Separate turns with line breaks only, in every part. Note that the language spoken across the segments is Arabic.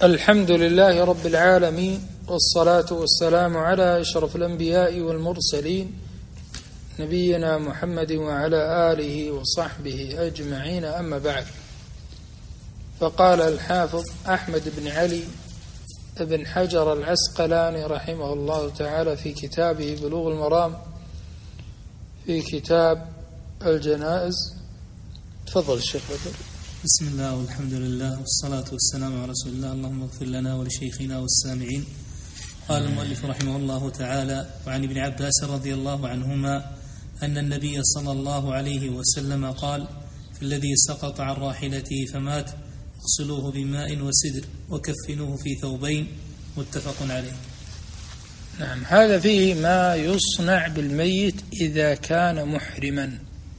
الحمد لله رب العالمين، والصلاة والسلام على أشرف الأنبياء والمرسلين نبينا محمد وعلى آله وصحبه أجمعين، أما بعد. فقال الحافظ أحمد بن علي بن حجر العسقلاني رحمه الله تعالى في كتابه بلوغ المرام في كتاب الجنائز. تفضل الشيخ بدر.
بسم الله والحمد لله والصلاة والسلام على رسول الله. اللهم اغفر لنا ولشيخنا والسامعين. قال المؤلف رحمه الله تعالى: وعن ابن عباس رضي الله عنهما أن النبي صلى الله عليه وسلم قال: في الذي سقط عن راحلته فمات اغسلوه بماء وسدر وكفنوه في ثوبين، متفق عليه.
نعم، هذا فيه ما يصنع بالميت إذا كان محرما.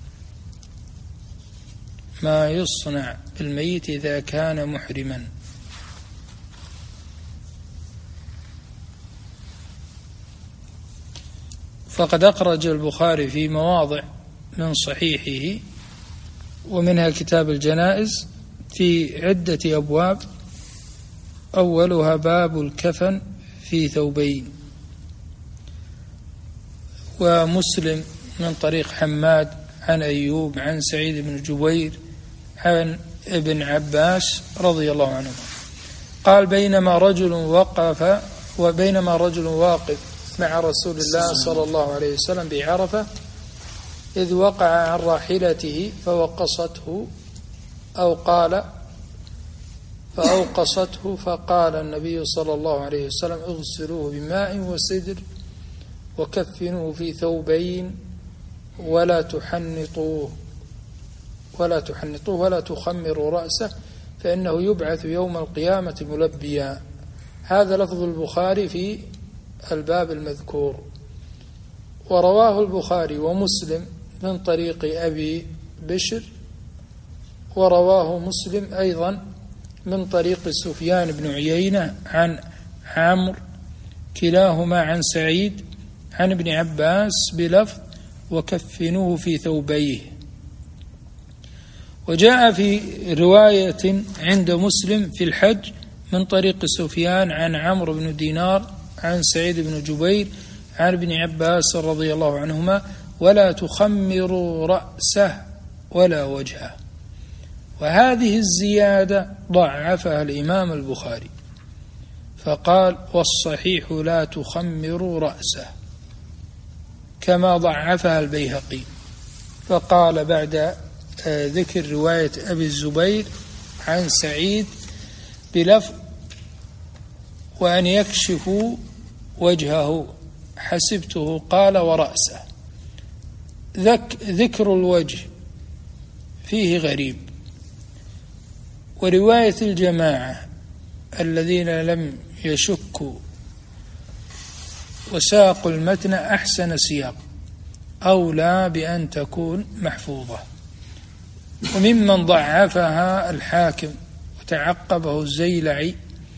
ما يصنع بالميت إذا كان محرما. فقد أخرج البخاري في مواضع من صحيحه ومنها كتاب الجنائز في عدة أبواب، أولها باب الكفن في ثوبين. ومسلم من طريق حماد عن أيوب عن سعيد بن جبير عن ابن عباس رضي الله عنه قال: بينما رجل واقف مع رسول الله صلى الله عليه وسلم بعرفة إذ وقع عن راحلته فوقصته فأوقصته، فقال النبي صلى الله عليه وسلم: اغسلوه بماء وسدر وكفنوه في ثوبين ولا تحنطوه ولا تخمروا رأسه فإنه يبعث يوم القيامة ملبيا. هذا لفظ البخاري في الباب المذكور. ورواه البخاري ومسلم من طريق أبي بشر، ورواه مسلم أيضا من طريق سفيان بن عيينة عن عمرو، كلاهما عن سعيد عن ابن عباس بلفظ وكفنوه في ثوبيه. وجاء في رواية عند مسلم في الحج من طريق سفيان عن عمرو بن دينار عن سعيد بن جبير عن ابن عباس رضي الله عنهما: ولا تخمروا رأسه ولا وجهه. وهذه الزيادة ضعفها الإمام البخاري فقال: والصحيح لا تخمروا رأسه، كما ضعفها البيهقي. فقال بعد ذكر رواية أبي الزبير عن سعيد بلفظ وأن يكشفوا وجهه حسبته قال ورأسه. ذكر الوجه فيه غريب. ورواية الجماعة الذين لم يشكوا وساقوا المتن أحسن سياق، أولى بأن تكون محفوظة. وممن ضعفها الحاكم وتعقبه الزيلعي،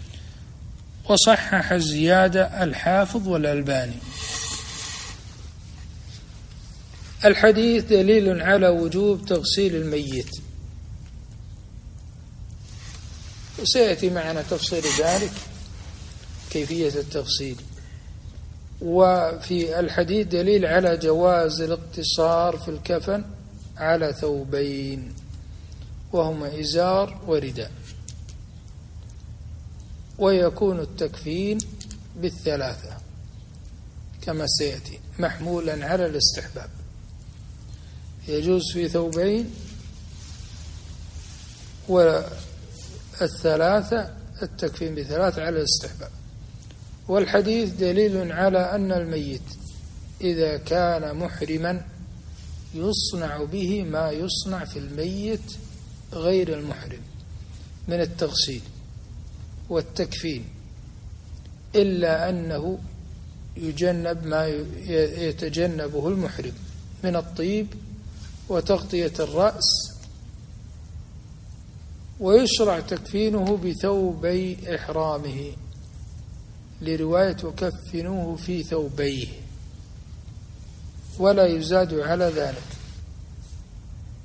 وصحح الزيادة الحافظ والألباني. الحديث دليل على وجوب تغسيل الميت، وسيأتي معنا تفصيل ذلك كيفية التغسيل. وفي الحديث دليل على جواز الاقتصار في الكفن على ثوبين، وهما إزار ورداء. ويكون التكفين بالثلاثة كما سيأتي، محمولا على الاستحباب. يجوز في ثوبين، والثلاثة التكفين بثلاثة على الاستحباب. والحديث دليل على أن الميت إذا كان محرما يصنع به ما يصنع في الميت غير المحرم من التغسيل والتكفين، إلا أنه يجنب ما يتجنبه المحرم من الطيب وتغطية الرأس. ويشرع تكفينه بثوبي إحرامه لرواية وكفنوه في ثوبيه، ولا يزاد على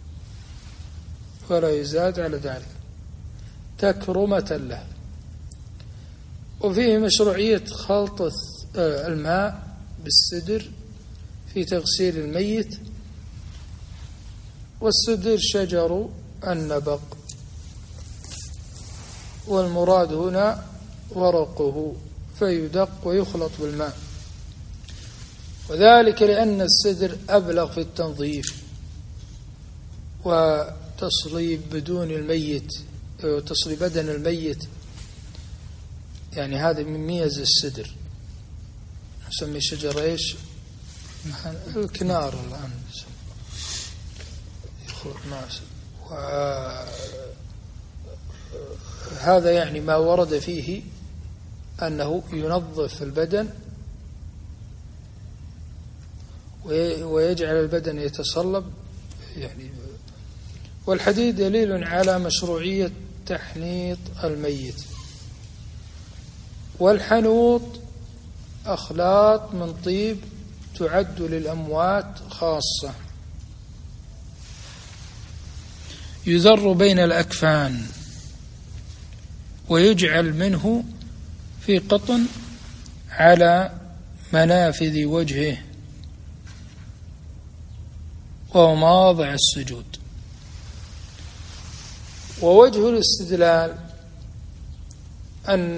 ذلك تكرمة له. وفيه مشروعية خلط الماء بالسدر في تغسيل الميت، والسدر شجر النبق، والمراد هنا ورقه، فيدق ويخلط بالماء، وذلك لأن السدر أبلغ في التنظيف وتصليب بدون الميت، وتصليب بدن الميت، يعني هذا من ميز السدر. نسمي شجر ايش؟ الكنار الآن يخلط مع وهذا يعني ما ورد فيه أنه ينظف البدن ويجعل البدن يتصلب يعني. والحديث دليل على مشروعية تحنيط الميت. والحنوط أخلاط من طيب تعد للأموات خاصة، يذر بين الأكفان ويجعل منه في قطن على منافذ وجهه ومواضع السجود. ووجه الاستدلال أن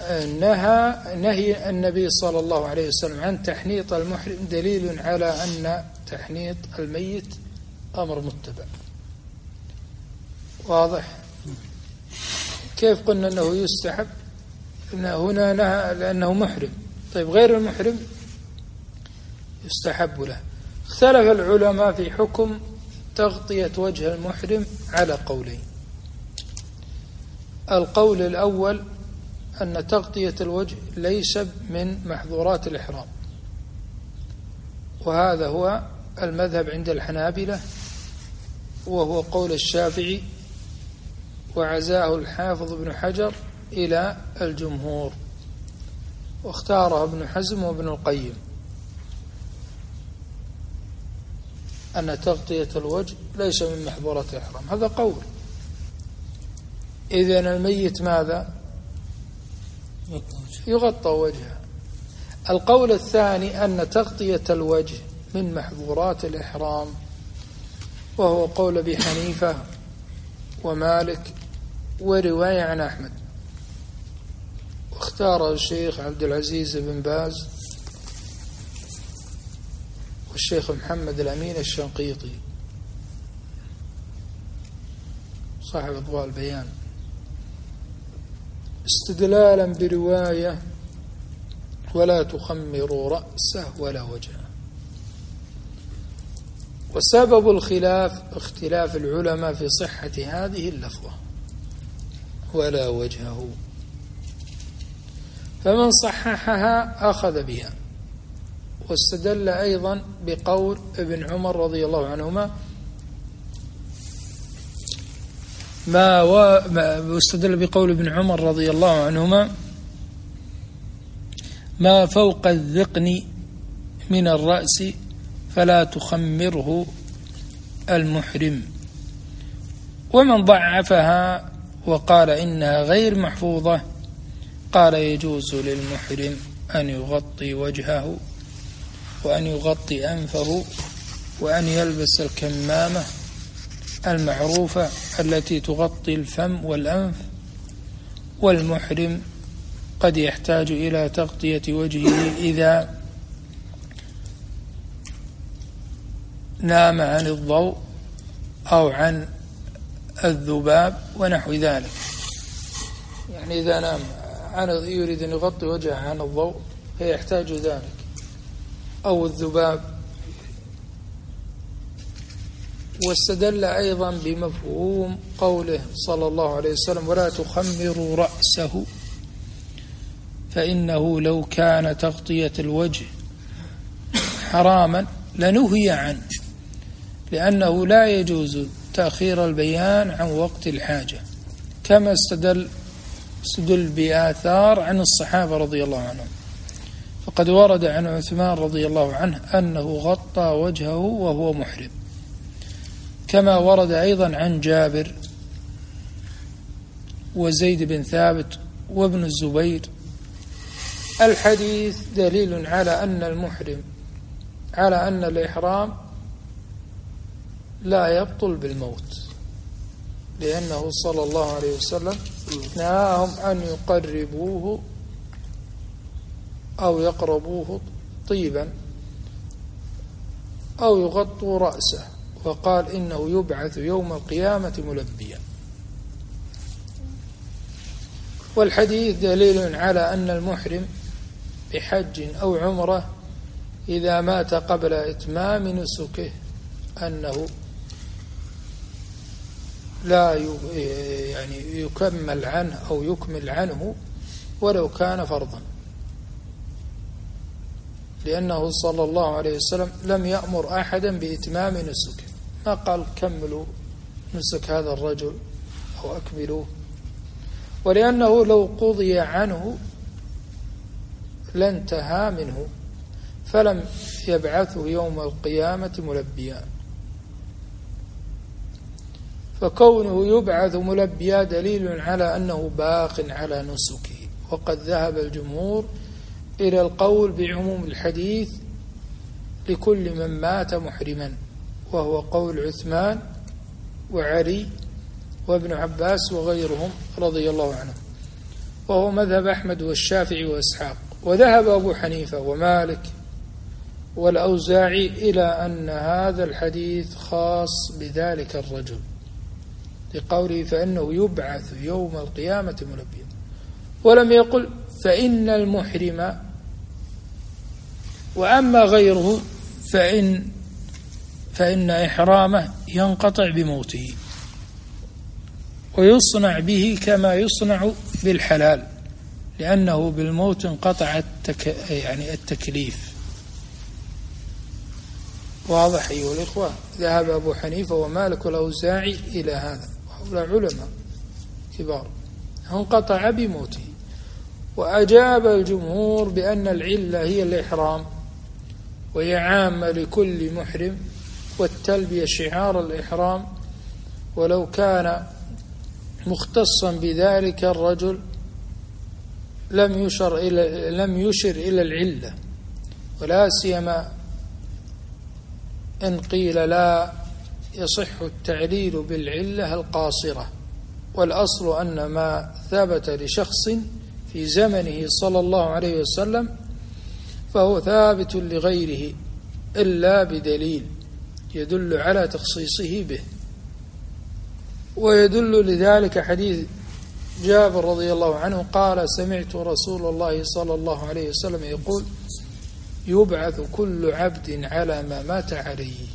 نهي النبي صلى الله عليه وسلم عن تحنيط المحرم دليل على أن تحنيط الميت أمر متبع. واضح؟ كيف قلنا أنه يستحب؟ هنا نهى لأنه محرم. طيب غير المحرم يستحب له. اختلف العلماء في حكم تغطية وجه المحرم على قولين. القول الأول أن تغطية الوجه ليس من محظورات الإحرام، وهذا هو المذهب عند الحنابلة، وهو قول الشافعي، وعزاه الحافظ ابن حجر إلى الجمهور، واختاره ابن حزم وابن القيم أن تغطية الوجه ليس من محظورات الإحرام. هذا قول. إذن الميت ماذا؟ يغطى وجهه. القول الثاني أن تغطية الوجه من محظورات الإحرام، وهو قول أبي حنيفة ومالك ورواية عن أحمد، واختاره الشيخ عبد العزيز بن باز والشيخ محمد الأمين الشنقيطي صاحب أضواء البيان، استدلالا برواية ولا تخمروا رأسه ولا وجهه. وسبب الخلاف اختلاف العلماء في صحة هذه اللفظة ولا وجهه، فمن صححها أخذ بها، واستدل أيضا بقول ابن عمر رضي الله عنهما واستدل بقول ابن عمر رضي الله عنهما ما فوق الذقن من الرأس فلا تخمره المحرم. ومن ضعفها وقال إنها غير محفوظة قال يجوز للمحرم أن يغطي وجهه وأن يغطي أنفه وأن يلبس الكمامة المعروفة التي تغطي الفم والأنف. والمحرم قد يحتاج إلى تغطية وجهه إذا نام عن الضوء أو عن الذباب ونحو ذلك، يعني إذا نام يريد أن يغطي وجهه عن الضوء فيحتاج ذلك، أو الذباب. واستدل أيضا بمفهوم قوله صلى الله عليه وسلم ولا تخمروا رأسه، فإنه لو كان تغطية الوجه حراما لنهي عنه، لأنه لا يجوز تأخير البيان عن وقت الحاجة، كما استدل بآثار عن الصحابة رضي الله عنهم. فقد ورد عن عثمان رضي الله عنه أنه غطى وجهه وهو محرم، كما ورد أيضا عن جابر وزيد بن ثابت وابن الزبير الحديث دليل على أن الإحرام لا يبطل بالموت، لأنه صلى الله عليه وسلم نهاهم أن يقربوه أو يقربوه طيبا أو يغطوا رأسه، وقال إنه يبعث يوم القيامة ملبيا. والحديث دليل على أن المحرم بحج أو عمرة إذا مات قبل إتمام نسكه أنه لا يكمل عنه أو يكمل عنه ولو كان فرضا، لأنه صلى الله عليه وسلم لم يأمر أحدا بإتمام نسكه، ما قال كملوا نسك هذا الرجل أو أكملوه، ولأنه لو قضي عنه لانتهى منه، فلم يبعثه يوم القيامة ملبيا. فكونه يبعث ملبيا دليل على أنه باق على نسكه. وقد ذهب الجمهور إلى القول بعموم الحديث لكل من مات محرما، وهو قول عثمان وعلي وابن عباس وغيرهم رضي الله عنهم، وهو مذهب أحمد والشافعي وإسحاق. وذهب أبو حنيفة ومالك والأوزاعي إلى أن هذا الحديث خاص بذلك الرجل، لقوله فإنه يبعث يوم القيامة ملبيا، ولم يقل فإن المحرم، وأما غيره فإن إحرامه ينقطع بموته ويصنع به كما يصنع بالحلال، لأنه بالموت انقطع التكليف. واضح أيها الإخوة؟ ذهب أبو حنيفة ومالك والأوزاعي إلى هذا، وهؤلاء علماء كبار، انقطع بموته. وأجاب الجمهور بأن العلة هي الإحرام، وهي عامة لكل محرم، والتلبية شعار الإحرام، ولو كان مختصا بذلك الرجل لم يشر إلى العلة، ولا سيما إن قيل لا يصح التعليل بالعلة القاصرة. والأصل أن ما ثبت لشخص في زمنه صلى الله عليه وسلم فهو ثابت لغيره إلا بدليل يدل على تخصيصه به. ويدل لذلك حديث جابر رضي الله عنه قال سمعت رسول الله صلى الله عليه وسلم يقول يبعث كل عبد على ما مات عليه.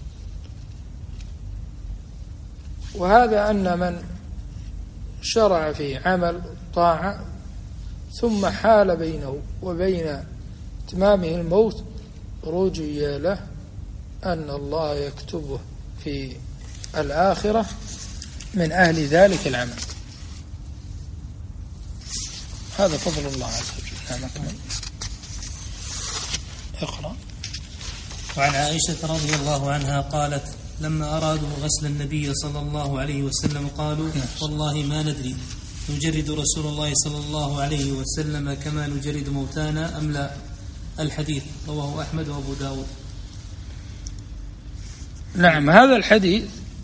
وهذا أن من شرع في عمل طاعة ثم حال بينه وبين إتمامه الموت رجي له أن الله يكتبه في الآخرة من أهل ذلك العمل. هذا فضل الله عز وجل. نعم. اقرأ.
وعن عائشة رضي الله عنها قالت لما أرادوا غسل النبي صلى الله عليه وسلم قالوا والله ما ندري نجرد رسول الله صلى الله عليه وسلم كما نجرد موتانا أم لا. الحديث رواه أحمد وأبو داود.
نعم. هذا الحديث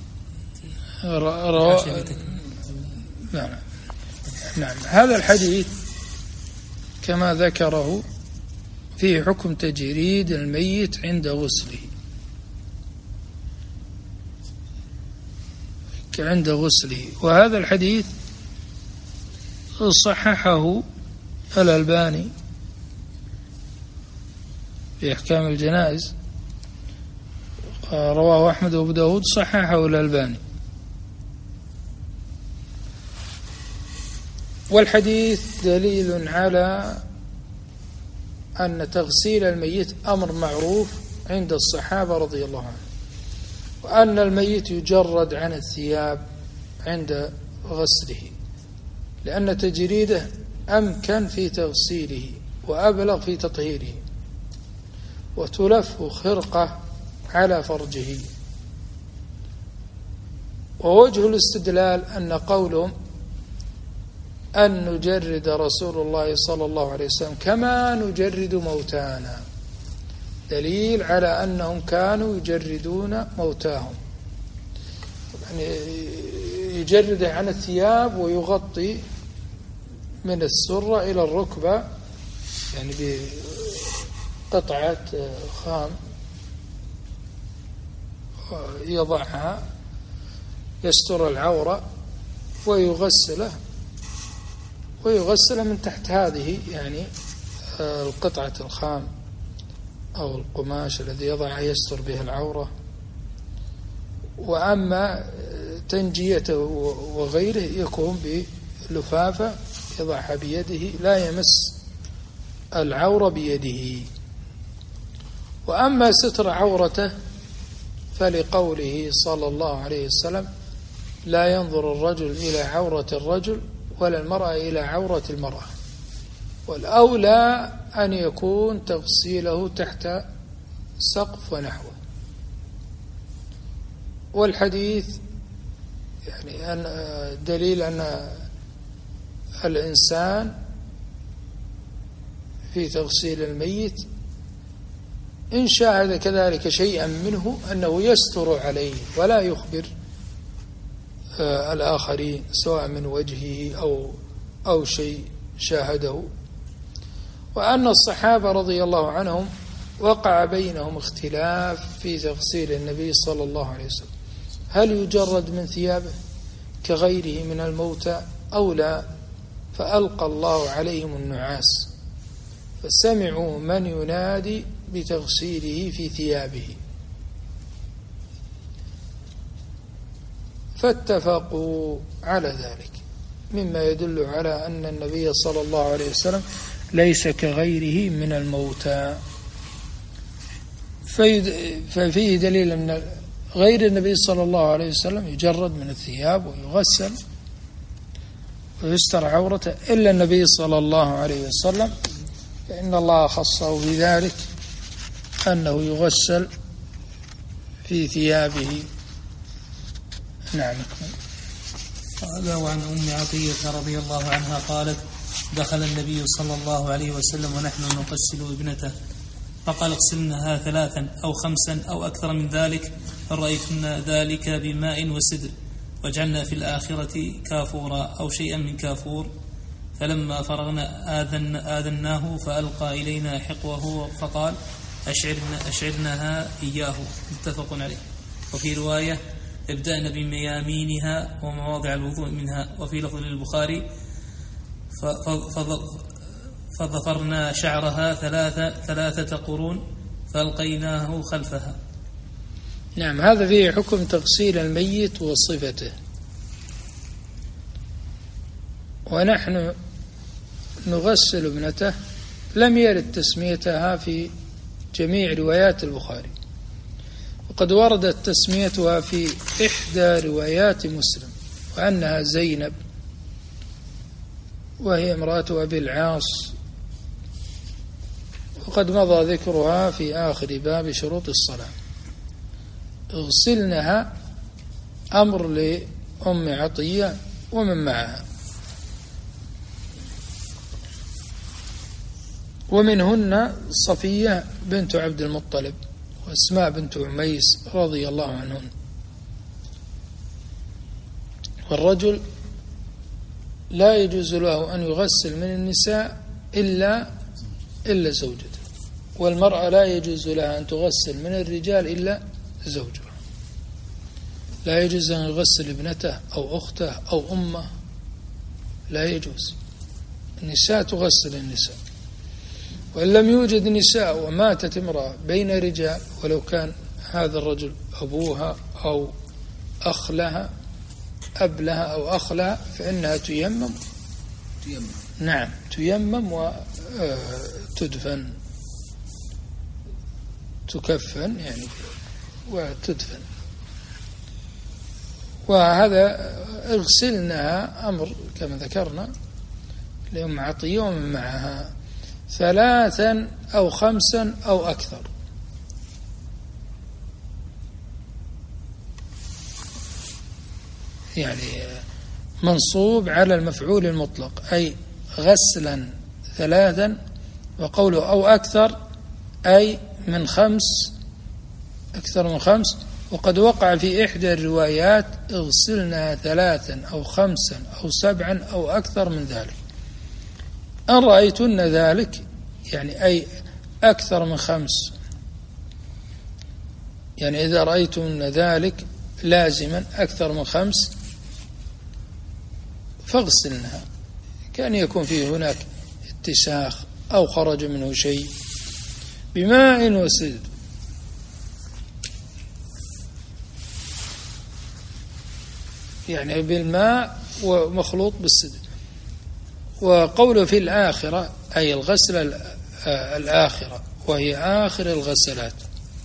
نعم. هذا الحديث كما ذكره فيه حكم تجريد الميت عند غسله، وهذا الحديث صححه الألباني في أحكام الجنائز، رواه أحمد وأبو داود، صححه الألباني. والحديث دليل على أن تغسيل الميت أمر معروف عند الصحابة رضي الله عنهم، وأن الميت يجرد عن الثياب عند غسله، لأن تجريده أمكن في تغسيله وأبلغ في تطهيره، وتلف خرقة على فرجه. ووجه الاستدلال أن قولهم أن نجرد رسول الله صلى الله عليه وسلم كما نجرد موتانا، دليل على أنهم كانوا يجردون موتاهم، يعني يجرده عن الثياب ويغطي من السرة إلى الركبة، يعني بقطعة خام يضعها يستر العورة ويغسله من تحت هذه، يعني القطعة الخام أو القماش الذي يضع يستر به العورة. وأما تنجيته وغيره يكون بلفافة يضعها بيده لا يمس العورة بيده. وأما ستر عورته فلقوله صلى الله عليه وسلم: لا ينظر الرجل إلى عورة الرجل ولا المرأة إلى عورة المرأة. والأولى أن يكون تغسيله تحت سقف ونحوه. والحديث يعني دليل أن الإنسان في تغسيل الميت إن شاهد كذلك شيئا منه أنه يستر عليه ولا يخبر الآخرين سواء من وجهه أو شيء شاهده. وأن الصحابة رضي الله عنهم وقع بينهم اختلاف في تغسيل النبي صلى الله عليه وسلم، هل يجرد من ثيابه كغيره من الموتى أو لا؟ فألقى الله عليهم النعاس فسمعوا من ينادي بتغسيله في ثيابه، فاتفقوا على ذلك، مما يدل على أن النبي صلى الله عليه وسلم ليس كغيره من الموتى. ففيه دليل أن غير النبي صلى الله عليه وسلم يجرد من الثياب ويغسل ويستر عورته، إلا النبي صلى الله عليه وسلم فإن الله خصه بذلك أنه يغسل في ثيابه. نعم.
قال: وعن أم عطية رضي الله عنها قالت: دخل النبي صلى الله عليه وسلم ونحن نغسل ابنته فقال: اغسلنها 3 أو 5 أو أكثر من ذلك، فرأيتنا ذلك بماء وسدر، واجعلنا في الآخرة كافورا أو شيئا من كافور. فلما فرغنا آذناه فألقى إلينا حقوه فقال: أشعرنها إياه. متفق عليه. وفي رواية: ابدأنا بميامينها ومواضع الوضوء منها. وفي لفظ للبخاري: فظفرنا شعرها 3 قرون فألقيناه خلفها.
نعم. هذا فيه حكم تغسيل الميت وصفته. ونحن نغسل ابنته لم يرد تسميتها في جميع روايات البخاري، وقد وردت تسميتها في إحدى روايات مسلم، وأنها زينب وهي امرأة أبي العاص، وقد مضى ذكرها في آخر باب شروط الصلاة. اغسلنها أمر لأم عطية ومن معها، ومنهن صفية بنت عبد المطلب وأسماء بنت عميس رضي الله عنهن. والرجل لا يجوز له أن يغسل من النساء إلا زوجته، والمرأة لا يجوز لها أن تغسل من الرجال إلا زوجها. لا يجوز أن يغسل ابنته أو أخته أو أمه، لا يجوز. النساء تغسل النساء، وإن لم يوجد نساء وماتت امرأة بين رجال ولو كان هذا الرجل أبوها أو أخ لها، أب لها أو أخ لها، فإنها تيمم. نعم، تيمم وتدفن، تكفن يعني وتدفن. وهذا اغسلنها أمر كما ذكرنا لأم عطية ومن معها 3 أو 5 أو أكثر. يعني منصوب على المفعول المطلق، أي غسلا 3، وقوله أو أكثر أي من 5، أكثر من 5. وقد وقع في إحدى الروايات اغسلنا 3 أو 5 أو 7 أو أكثر من ذلك. أن رأيتن ذلك يعني أي أكثر من 5، يعني إذا رأيتن ذلك لازما أكثر من 5 فاغسلنها، كان يكون فيه هناك اتساخ أو خرج منه شيء بماء وسدر. يعني بالماء ومخلوط بالسدر. وقوله في الآخرة أي الغسل الآخرة وهي آخر الغسلات.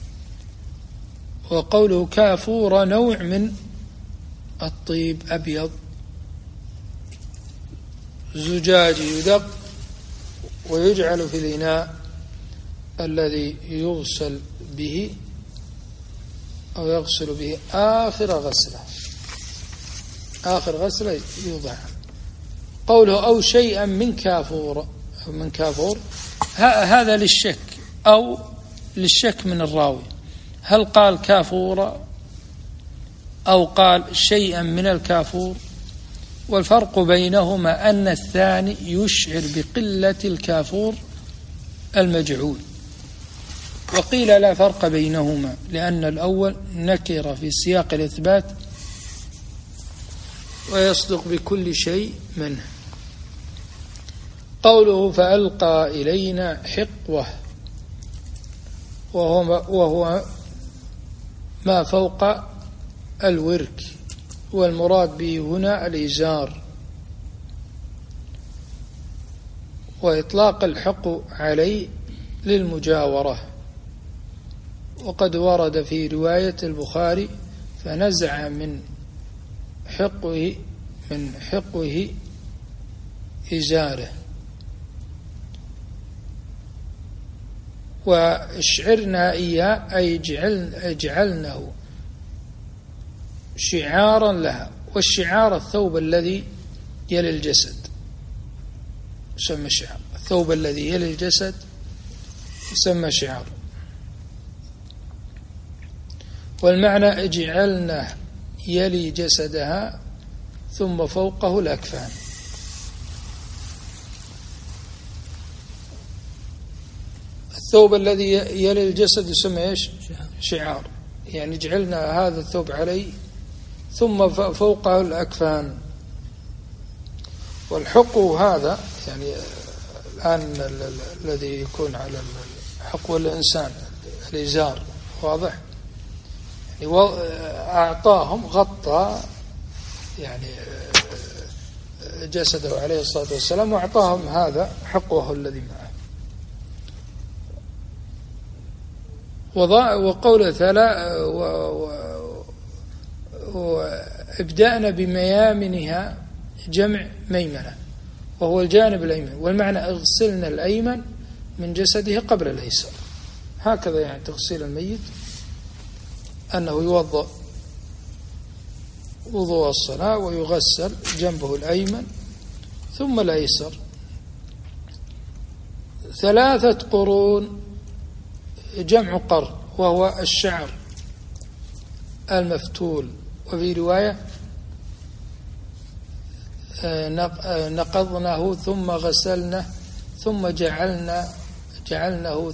وقوله كافور نوع من الطيب أبيض زجاج يدق ويجعل في الإناء الذي يغسل به أو يغسل به آخر غسلة، آخر غسلة يوضع. قوله أو شيئا من كافور، من كافور هذا للشك أو للشك من الراوي، هل قال كافور أو قال شيئا من الكافور. والفرق بينهما أن الثاني يشعر بقلة الكافور المجعول، وقيل لا فرق بينهما لأن الأول نكر في سياق الإثبات ويصدق بكل شيء منه. قوله فألقى إلينا حقوة وهو ما فوق الورك، والمراد به هنا الإزار. وإطلاق الحق عليه للمجاورة. وقد ورد في رواية البخاري فنزع من حقه إزاره. واشعرنا إياه أي جعلناه شعارا لها. والشعار الثوب الذي يلي الجسد يسمى شعار، الثوب الذي يلي الجسد يسمى شعار. والمعنى اجعلنا يلي جسدها ثم فوقه الأكفان. الثوب الذي يلي الجسد يسمى ايش؟ شعار. يعني جعلنا هذا الثوب عليه ثم فوقه الأكفان. والحقو هذا يعني الآن الذي يكون على حقو الإنسان الإزار، واضح؟ يعني أعطاهم غطى يعني جسده عليه الصلاة والسلام، وأعطاهم هذا حقوه الذي معه. وقول وابدأنا بميامنها جمع ميمنة وهو الجانب الأيمن، والمعنى اغسلنا الأيمن من جسده قبل الأيسر. هكذا يعني تغسيل الميت أنه يوضأ وضوء الصلاة ويغسل جنبه الأيمن ثم الأيسر. 3 قرون جمع قرن وهو الشعر المفتول. وفي رواية نقضناه ثم غسلناه ثم جعلناه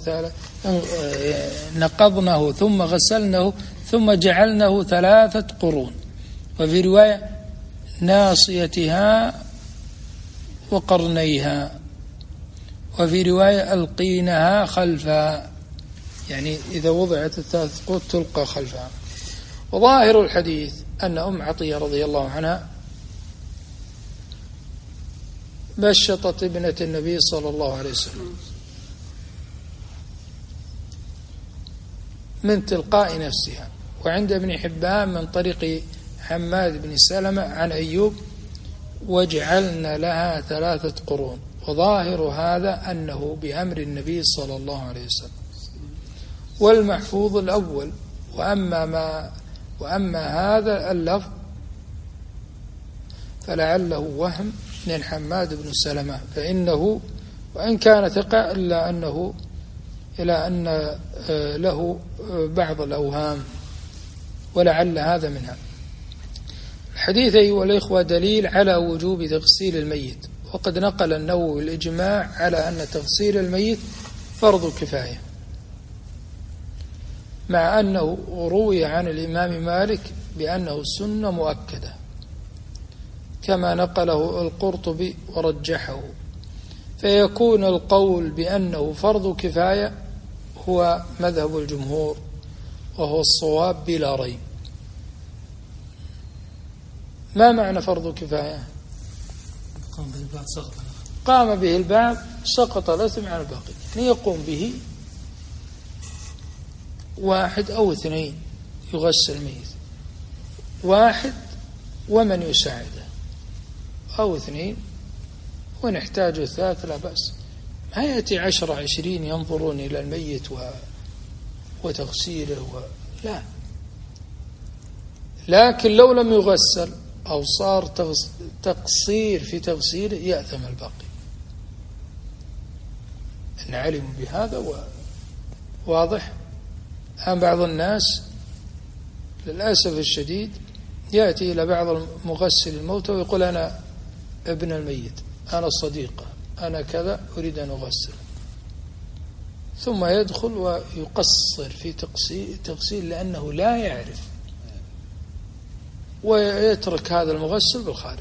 نقضناه ثم غسلناه ثم جعلناه 3 قرون. وفي رواية ناصيتها وقرنيها. وفي رواية ألقينها خلفها، يعني إذا وضعت 3 قرون تلقى خلفها. وظاهر الحديث أن أم عطية رضي الله عنها بشطت ابنة النبي صلى الله عليه وسلم من تلقاء نفسها. وعند ابن حبان من طريق حماد بن سلمة عن أيوب وجعلنا لها 3 قرون. وظاهر هذا أنه بأمر النبي صلى الله عليه وسلم. والمحفوظ الأول. وأما هذا اللفظ فلعله وهم من حماد بن سلمة، فإنه وإن كان ثقة إلا أن له بعض الأوهام، ولعل هذا منها. الحديث أيها الإخوة دليل على وجوب تغسيل الميت، وقد نقل النووي الإجماع على أن تغسيل الميت فرض كفاية، مع أنه روي عن الإمام مالك بأنه سنة مؤكدة كما نقله القرطبي ورجحه، فيكون القول بأنه فرض كفاية هو مذهب الجمهور، وهو الصواب بلا ريب. ما معنى فرض كفاية؟ قام به البعض سقط الإثم عن الباقي، يعني يقوم به 1 أو 2 يغسل الميت، 1 ومن يساعده، أو 2 ونحتاج 3 لا بأس. ما يأتي 10 20 ينظرون إلى الميت وتغسيله لا. لكن لو لم يغسل أو صار تقصير في تغسيله يأثم الباقي، إن علموا بهذا. واضح؟ بعض الناس للأسف الشديد يأتي إلى بعض مغسل الموتى ويقول أنا ابن الميت، أنا صديقه، أنا كذا، أريد أن أغسل، ثم يدخل ويقصر في تغسيل لأنه لا يعرف، ويترك هذا المغسل بالخارج.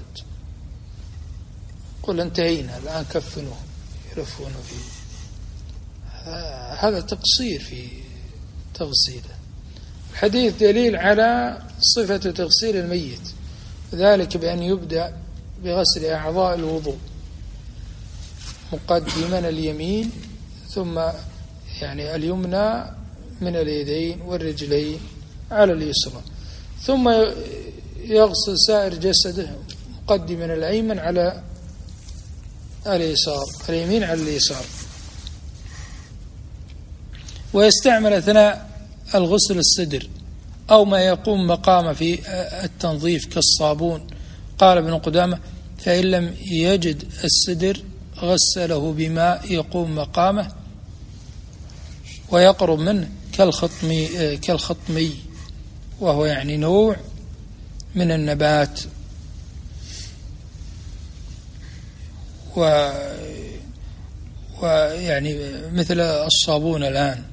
قل انتهينا الآن كفنوه، يلفونه فيه. هذا تقصير في تغسيله. الحديث دليل على صفة تغسيل الميت، ذلك بأن يبدأ بغسل أعضاء الوضوء مقدما اليمين، ثم يعني اليمنى من اليدين والرجلين على اليسرى، ثم يغسل سائر جسده مقدما الأيمن على اليسار، اليمين على اليسار. ويستعمل أثناء الغسل السدر أو ما يقوم مقام في التنظيف كالصابون. قال ابن قدامة فإن لم يجد السدر غسله بماء يقوم مقامه ويقرب منه كالخطمي، وهو يعني نوع من النبات، ويعني مثل الصابون الآن،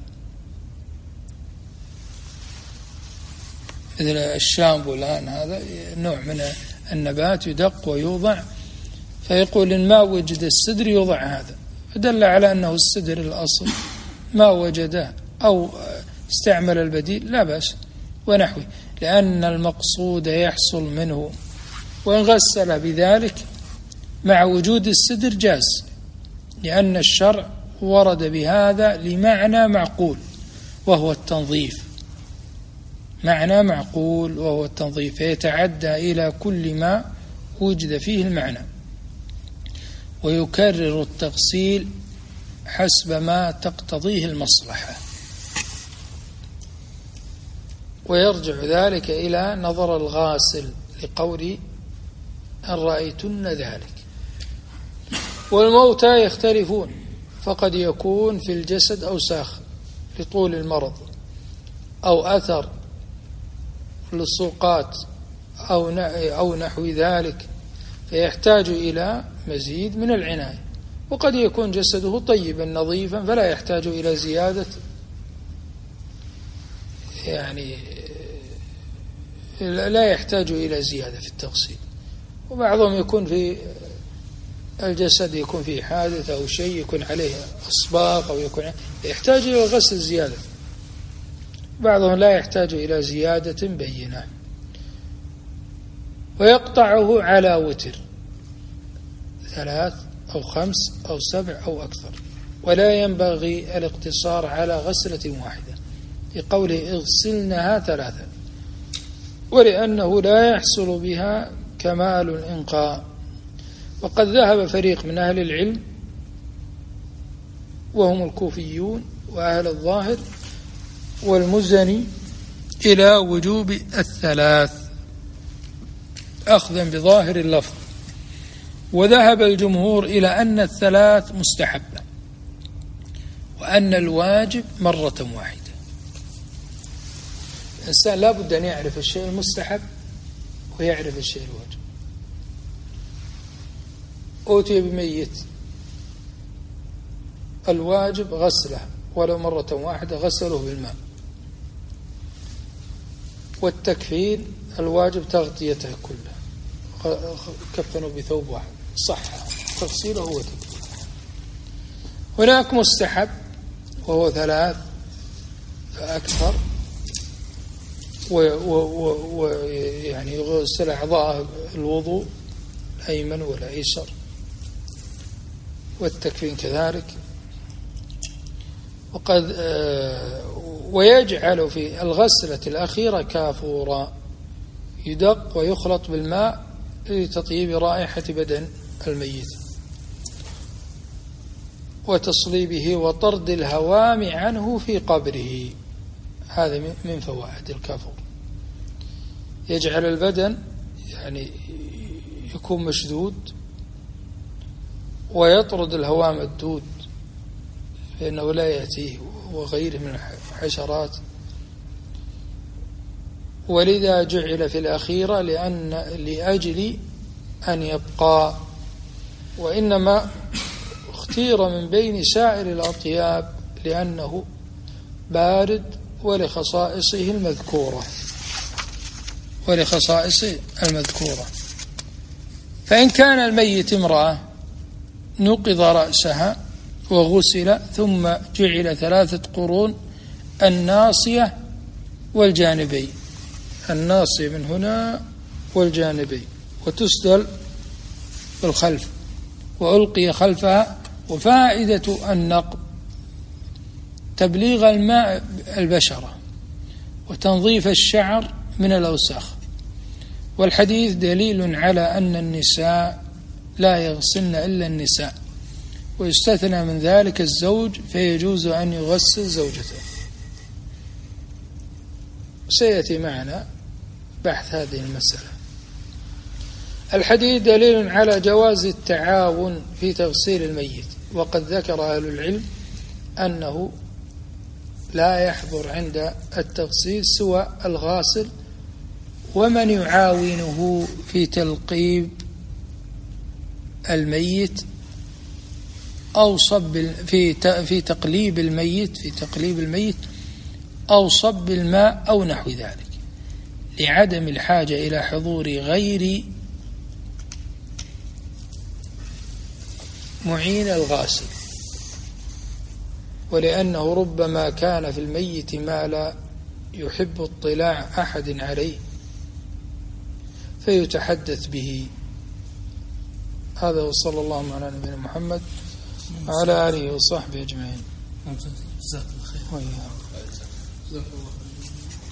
مثل الشامبو الآن، هذا نوع من النبات يدق ويوضع. فيقول إن ما وجد السدر يوضع هذا، فدل على أنه السدر الأصل، ما وجده أو استعمل البديل لا بأس ونحوه، لأن المقصود يحصل منه. وإن غسل بذلك مع وجود السدر جاز، لأن الشرع ورد بهذا لمعنى معقول وهو التنظيف، معنى معقول وهو التنظيف، فيتعدى إلى كل ما وجد فيه المعنى. ويكرر التغسيل حسب ما تقتضيه المصلحة، ويرجع ذلك إلى نظر الغاسل لقول أن رأيتن ذلك. والموتى يختلفون، فقد يكون في الجسد أوساخ لطول المرض، أو أثر للسوقات أو نحو ذلك، فيحتاج إلى مزيد من العناية. وقد يكون جسده طيبا نظيفا فلا يحتاج إلى زيادة، يعني لا يحتاج إلى زيادة في التغسيل. وبعضهم يكون في الجسد يكون فيه حادث أو شيء يكون عليه أصباغ أو يكون يحتاج إلى غسل زيادة، بعضهم لا يحتاج إلى زيادة بينة. ويقطعه على وتر 3 أو 5 أو 7 أو أكثر، ولا ينبغي الاقتصار على غسلة واحدة، لقوله اغسلنها 3، ولأنه لا يحصل بها كمال الإنقاء. وقد ذهب فريق من أهل العلم وهم الكوفيون وأهل الظاهر والمزني إلى وجوب 3 أخذا بظاهر اللفظ، وذهب الجمهور إلى أن الثلاث مستحبة وأن الواجب مرة واحدة. الإنسان لا بد أن يعرف الشيء المستحب ويعرف الشيء الواجب. أوتي بميت، الواجب غسله ولو مرة واحدة، غسله بالماء. والتكفين الواجب تغطيته كله، كفنوا بثوب واحد، صح تغسيله وتكفينه. هناك مستحب وهو 3 فأكثر، ويعني يغسل أعضاء الوضوء الأيمن والأيسر، والتكفين كذلك. وقد ويجعل في الغسلة الأخيرة كافورا، يدق ويخلط بالماء لتطيب رائحة بدن الميت وتصليبه وطرد الهوام عنه في قبره. هذا من فوائد الكافور. يجعل البدن يعني يكون مشدود، ويطرد الهوام الدود فإنه لا يأتيه وغيره من الحشرات. ولذا جعل في الأخيرة لأجل أن يبقى، وإنما اختير من بين سائر الأطياب لأنه بارد ولخصائصه المذكورة. فإن كان الميت امرأة نقض رأسها وغسل، ثم جعل 3 قرون، الناصية والجانبين، الناصية من هنا والجانبين، وتسدل بالخلف وألقي خلفها. وفائدة النقض تبليغ الماء البشرة وتنظيف الشعر من الأوساخ. والحديث دليل على أن النساء لا يغسلن إلا النساء، ويستثنى من ذلك الزوج، فيجوز أن يغسل زوجته. سيأتي معنا بحث هذه المسألة. الحديث دليل على جواز التعاون في تغسيل الميت، وقد ذكر أهل العلم أنه لا يحضر عند التغسيل سوى الغاسل ومن يعاونه في تلقيب الميت أو صب في تقليب الميت أو صب الماء أو نحو ذلك، لعدم الحاجة إلى حضور غير معين الغاسل، ولأنه ربما كان في الميت ما لا يحب اطلاع أحد عليه فيتحدث به. هذا وصلى الله على نبينا محمد وعلى آله وصحبه أجمعين.
جزاك الله خير.